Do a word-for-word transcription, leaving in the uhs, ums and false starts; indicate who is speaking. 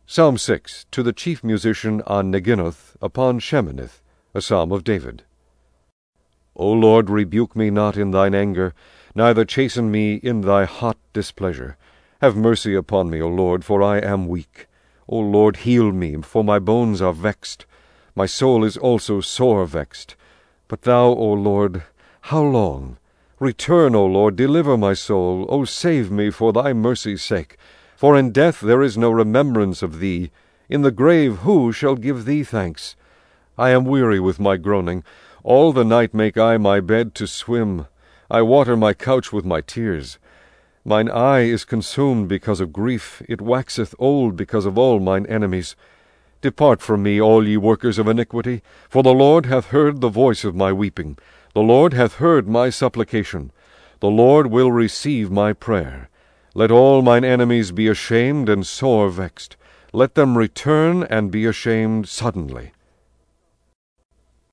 Speaker 1: Psalm six, to the chief musician on Neginoth, upon Sheminith, a psalm of David. O Lord, rebuke me not in thine anger, neither chasten me in thy hot displeasure. Have mercy upon me, O Lord, for I am weak. O Lord, heal me, for my bones are vexed. My soul is also sore vexed. But thou, O Lord, how long? Return, O Lord, deliver my soul. O save me for thy mercy's sake. For in death there is no remembrance of thee. In the grave who shall give thee thanks? I am weary with my groaning. All the night make I my bed to swim. I water my couch with my tears. Mine eye is consumed because of grief. It waxeth old because of all mine enemies. Depart from me, all ye workers of iniquity, for the Lord hath heard the voice of my weeping. The Lord hath heard my supplication. The Lord will receive my prayer. Let all mine enemies be ashamed and sore vexed. Let them return and be ashamed suddenly.